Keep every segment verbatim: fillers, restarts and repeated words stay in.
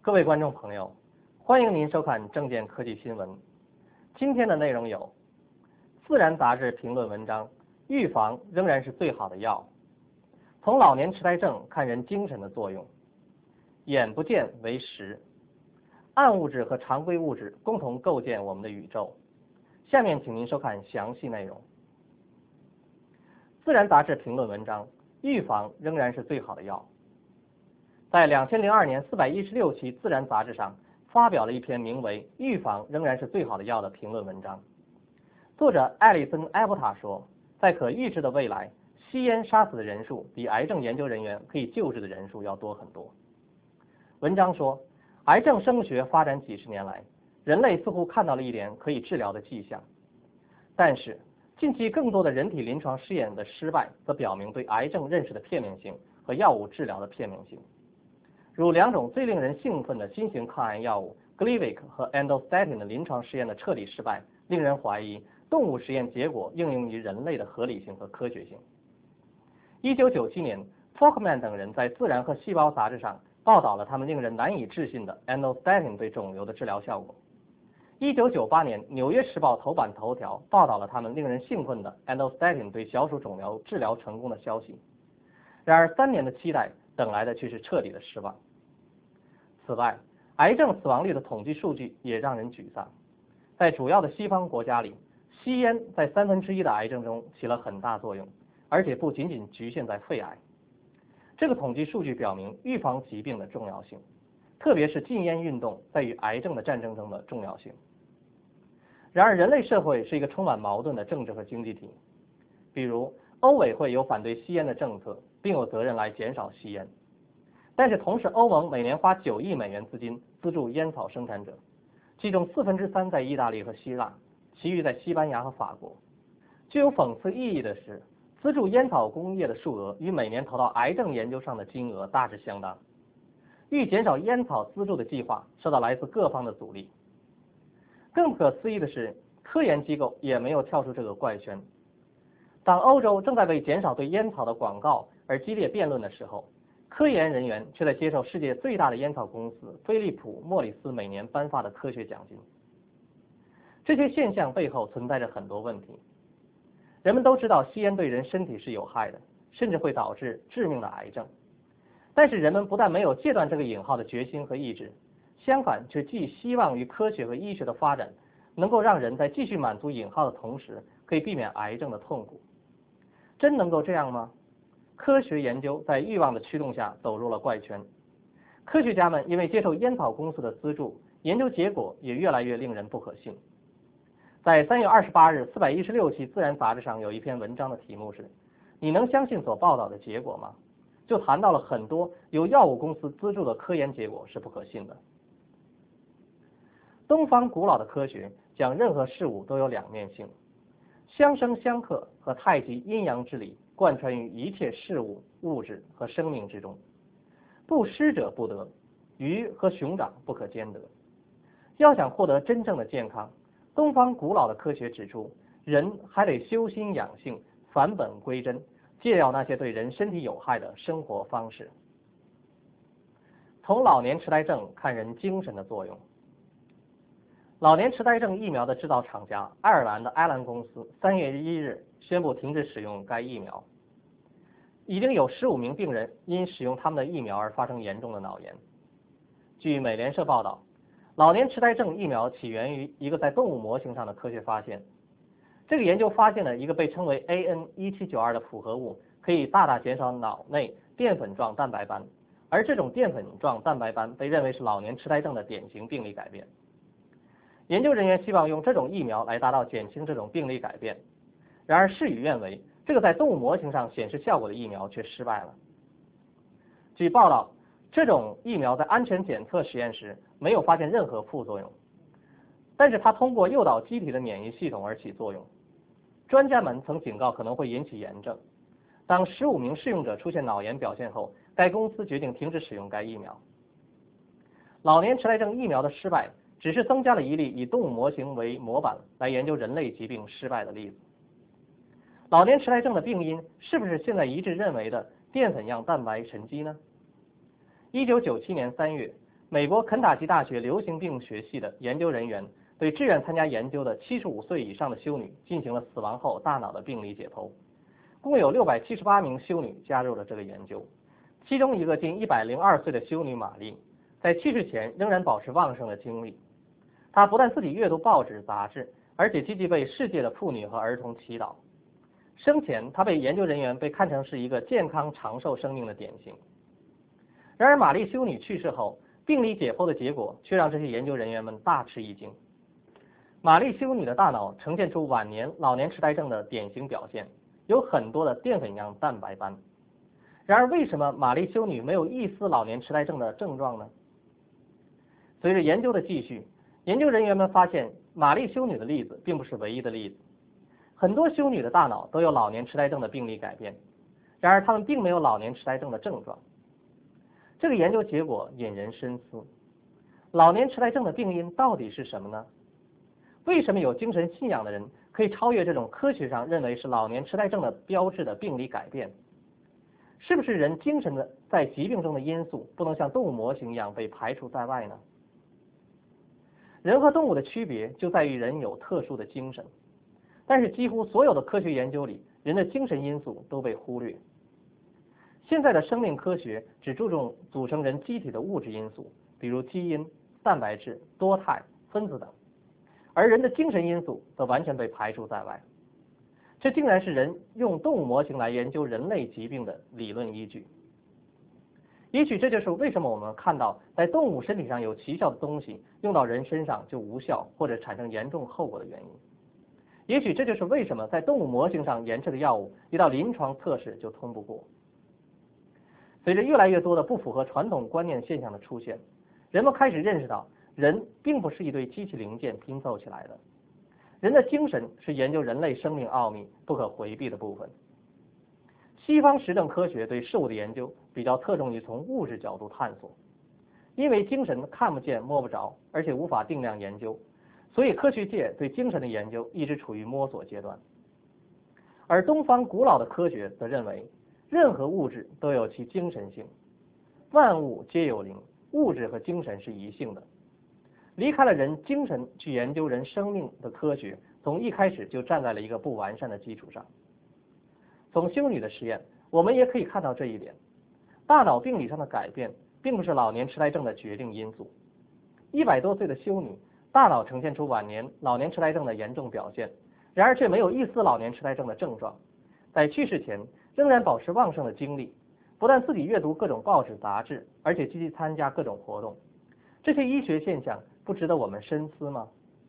各位观众朋友，欢迎您收看正见科技新闻。今天的内容有：《自然》杂志评论文章，预防仍然是最好的药。从老年痴呆症看人精神的作用。眼不见为实。暗物质和常规物质共同构建我们的宇宙。下面请您收看详细内容。《自然》杂志评论文章，预防仍然是最好的药。在两千零二年四百一十六期《自然》杂志上发表了一篇名为《预防仍然是最好的药》的评论文章。作者艾利森·埃伯塔说，在可预知的未来，吸烟杀死的人数比癌症研究人员可以救治的人数要多很多。文章说，癌症生学发展几十年来，人类似乎看到了一点可以治疗的迹象，但是近期更多的人体临床试验的失败，则表明对癌症认识的片面性和药物治疗的片面性。如两种最令人兴奋的新型抗癌药物 Gleevec 和 Endostatin 的临床试验的彻底失败，令人怀疑动物实验结果应用于人类的合理性和科学性。一九九七年 Folkman 等人在《自然》和《细胞》杂志上报道了他们令人难以置信的 Endostatin 对肿瘤的治疗效果。一九九八年《纽约时报》头版头条报道了他们令人兴奋的 Endostatin 对小鼠肿瘤治疗成功的消息。然而三年的期待等来的却是彻底的失望。此外，癌症死亡率的统计数据也让人沮丧。在主要的西方国家里，吸烟在三分之一的癌症中起了很大作用，而且不仅仅局限在肺癌。这个统计数据表明预防疾病的重要性，特别是禁烟运动在与癌症的战争中的重要性。然而，人类社会是一个充满矛盾的政治和经济体。比如，欧委会有反对吸烟的政策，并有责任来减少吸烟。但是同时，欧盟每年花九亿美元资金资助烟草生产者，其中四分之三在意大利和希腊，其余在西班牙和法国。具有讽刺意义的是，资助烟草工业的数额与每年投到癌症研究上的金额大致相当。欲减少烟草资助的计划受到来自各方的阻力。更不可思议的是，科研机构也没有跳出这个怪圈。当欧洲正在为减少对烟草的广告而激烈辩论的时候，科研人员却在接受世界最大的烟草公司菲利普·莫里斯每年颁发的科学奖金。这些现象背后存在着很多问题。人们都知道吸烟对人身体是有害的，甚至会导致致命的癌症。但是人们不但没有戒断这个瘾号的决心和意志，相反却寄希望于科学和医学的发展能够让人在继续满足瘾号的同时，可以避免癌症的痛苦。真能够这样吗？科学研究在欲望的驱动下走入了怪圈。科学家们因为接受烟草公司的资助，研究结果也越来越令人不可信。在三月二十八日四百一十六期《自然》杂志上有一篇文章的题目是“你能相信所报道的结果吗？”就谈到了很多由药物公司资助的科研结果是不可信的。东方古老的科学讲任何事物都有两面性，相生相克和太极阴阳之理贯穿于一切事物、物质和生命之中。不施者不得，鱼和熊掌不可兼得。要想获得真正的健康，东方古老的科学指出，人还得修心养性，返本归真，戒掉那些对人身体有害的生活方式。从老年痴呆症看人精神的作用。老年痴呆症疫苗的制造厂家爱尔兰的埃兰公司三月一日宣布停止使用该疫苗。已经有十五名病人因使用他们的疫苗而发生严重的脑炎。据美联社报道，老年痴呆症疫苗起源于一个在动物模型上的科学发现。这个研究发现了一个被称为 A N 一七九二 的复合物可以大大减少脑内淀粉状蛋白斑，而这种淀粉状蛋白斑被认为是老年痴呆症的典型病理改变。研究人员希望用这种疫苗来达到减轻这种病理改变，然而事与愿违，这个在动物模型上显示效果的疫苗却失败了。据报道，这种疫苗在安全检测实验时没有发现任何副作用，但是它通过诱导机体的免疫系统而起作用。专家们曾警告可能会引起炎症。当十五名试用者出现脑炎表现后，该公司决定停止使用该疫苗。老年痴呆症疫苗的失败只是增加了一例以动物模型为模板来研究人类疾病失败的例子。老年痴呆症的病因是不是现在一致认为的淀粉样蛋白沉积呢？一九九七年三月， 美国肯塔基大学流行病学系的研究人员对志愿参加研究的七十五岁以上的修女进行了死亡后大脑的病理解剖，共有六百七十八名修女加入了这个研究。其中一个近一百零二岁的修女玛丽，在去世前仍然保持旺盛的精力。她不但自己阅读报纸杂志，而且积极为世界的妇女和儿童祈祷。生前，她被研究人员被看成是一个健康长寿生命的典型。然而，玛丽修女去世后，病理解剖的结果却让这些研究人员们大吃一惊。玛丽修女的大脑呈现出晚年老年痴呆症的典型表现，有很多的淀粉样蛋白斑。然而，为什么玛丽修女没有一丝老年痴呆症的症状呢？随着研究的继续，研究人员们发现玛丽修女的例子并不是唯一的例子，很多修女的大脑都有老年痴呆症的病理改变，然而她们并没有老年痴呆症的症状。这个研究结果引人深思，老年痴呆症的病因到底是什么呢？为什么有精神信仰的人可以超越这种科学上认为是老年痴呆症的标志的病理改变？是不是人精神的在疾病中的因素不能像动物模型一样被排除在外呢？人和动物的区别就在于人有特殊的精神，但是几乎所有的科学研究里，人的精神因素都被忽略。现在的生命科学只注重组成人机体的物质因素，比如基因、蛋白质、多肽、分子等，而人的精神因素则完全被排除在外。这竟然是人用动物模型来研究人类疾病的理论依据。也许这就是为什么我们看到在动物身体上有奇效的东西用到人身上就无效或者产生严重后果的原因。也许这就是为什么在动物模型上研制的药物一到临床测试就通不过。随着越来越多的不符合传统观念现象的出现，人们开始认识到人并不是一堆机器零件拼凑起来的，人的精神是研究人类生命奥秘不可回避的部分。西方实证科学对事物的研究比较侧重于从物质角度探索，因为精神看不见摸不着，而且无法定量研究，所以科学界对精神的研究一直处于摸索阶段。而东方古老的科学则认为，任何物质都有其精神性，万物皆有灵，物质和精神是一性的。离开了人精神去研究人生命的科学，从一开始就站在了一个不完善的基础上。从修女的实验，我们也可以看到这一点。大脑病理上的改变并不是老年痴呆症的决定因素。一百多岁的修女，大脑呈现出晚年老年痴呆症的严重表现，然而却没有一丝老年痴呆症的症状。在去世前，仍然保持旺盛的精力，不但自己阅读各种报纸杂志，而且积极参加各种活动。这些医学现象不值得我们深思吗？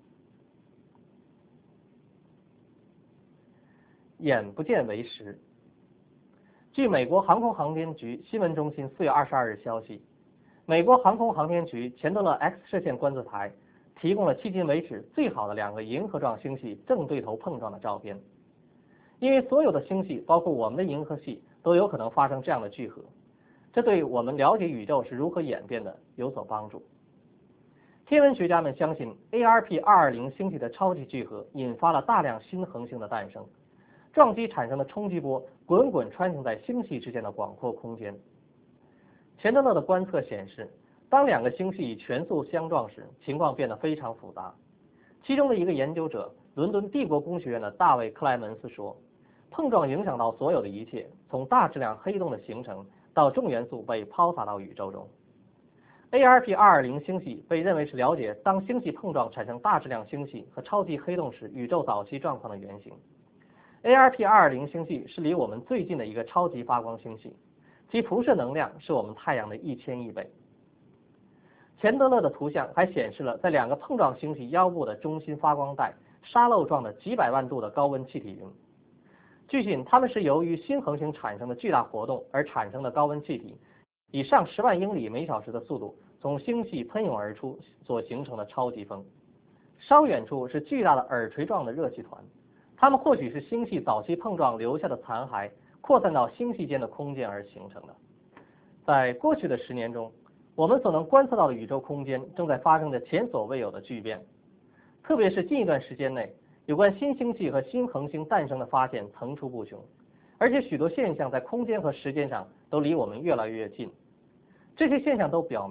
眼不见为实。据美国航空航天局新闻中心四月二十二日消息，美国航空航天局钱德勒 X 射线观测台提供了迄今为止最好的两个银河状星系正对头碰撞的照片。因为所有的星系，包括我们的银河系，都有可能发生这样的聚合，这对我们了解宇宙是如何演变的有所帮助。天文学家们相信 A R P 二二零星系的超级聚合引发了大量新恒星的诞生，撞击产生的冲击波滚滚穿行在星系之间的广阔空间。钱德勒的观测显示，当两个星系以全速相撞时，情况变得非常复杂。其中的一个研究者，伦敦帝国工学院的大卫·克莱门斯说，碰撞影响到所有的一切，从大质量黑洞的形成到重元素被抛洒到宇宙中。A R P 二二零星系被认为是了解当星系碰撞产生大质量星系和超级黑洞时宇宙早期状况的原型。A R P 二二零星系是离我们最近的一个超级发光星系，其辐射能量是我们太阳的一千亿倍。钱德勒的图像还显示了在两个碰撞星系腰部的中心发光带沙漏状的几百万度的高温气体云。据信它们是由于新恒星产生的巨大活动而产生的高温气体，以上十万英里每小时的速度从星系喷涌而出所形成的超级风。稍远处是巨大的耳垂状的热气团，它们或许是星系早期碰撞留下的残骸扩散到星系间的空间而形成的。在过去的十年中，我们所能观测到的宇宙空间正在发生着前所未有的巨变，特别是近一段时间内，有关新星系和新恒星诞生的发现层出不穷，而且许多现象在空间和时间上都离我们越来越近。这些现象都表明，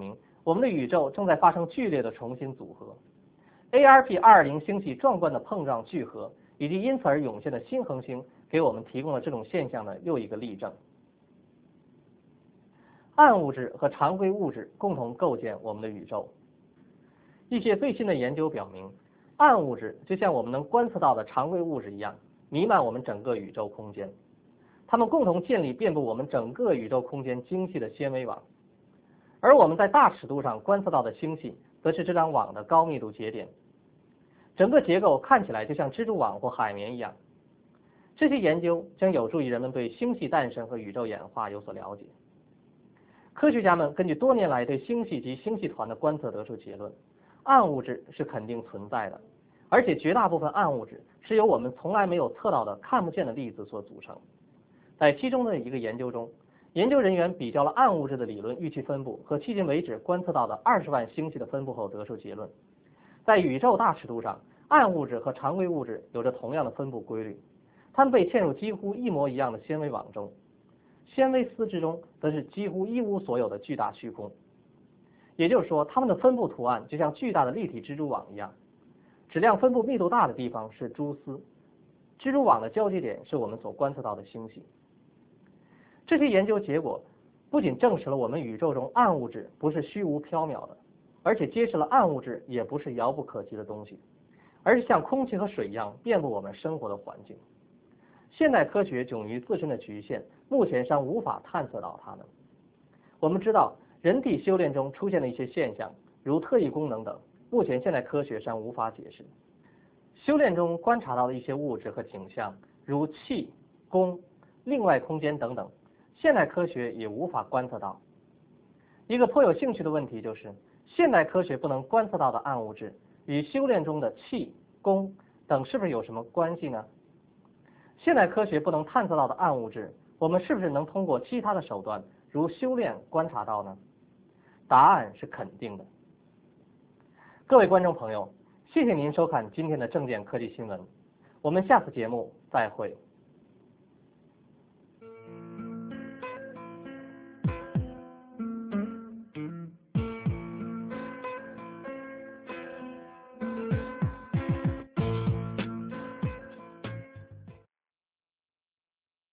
我们的宇宙正在发生剧烈的重新组合。A R P 二二零星系壮观的碰撞聚合，以及因此而涌现的新恒星，给我们提供了这种现象的又一个例证。暗物质和常规物质共同构建我们的宇宙。一些最新的研究表明，暗物质就像我们能观测到的常规物质一样，弥漫我们整个宇宙空间。它们共同建立遍布我们整个宇宙空间精细的纤维网。而我们在大尺度上观测到的星系，则是这张网的高密度节点。整个结构看起来就像蜘蛛网或海绵一样。这些研究将有助于人们对星系诞生和宇宙演化有所了解。科学家们根据多年来对星系及星系团的观测得出结论：暗物质是肯定存在的，而且绝大部分暗物质是由我们从来没有测到的看不见的粒子所组成。在其中的一个研究中，研究人员比较了暗物质的理论预期分布和迄今为止观测到的二十万星系的分布后得出结论：在宇宙大尺度上，暗物质和常规物质有着同样的分布规律，它们被嵌入几乎一模一样的纤维网中。纤维丝之中则是几乎一无所有的巨大虚空。也就是说，它们的分布图案就像巨大的立体蜘蛛网一样。质量分布密度大的地方是蛛丝，蜘蛛网的交接点是我们所观测到的星系。这些研究结果不仅证实了我们宇宙中暗物质不是虚无缥缈的，而且揭示了暗物质也不是遥不可及的东西，而是像空气和水一样遍布我们生活的环境。现代科学迥于自身的局限，目前尚无法探测到它们。我们知道人体修炼中出现的一些现象，如特异功能等，目前现代科学尚无法解释。修炼中观察到的一些物质和景象，如气、功、另外空间等等，现代科学也无法观测到。一个颇有兴趣的问题就是，现代科学不能观测到的暗物质与修炼中的气、功等是不是有什么关系呢？现代科学不能探测到的暗物质，我们是不是能通过其他的手段，如修炼观察到呢？答案是肯定的。各位观众朋友，谢谢您收看今天的正见科技新闻，我们下次节目再会。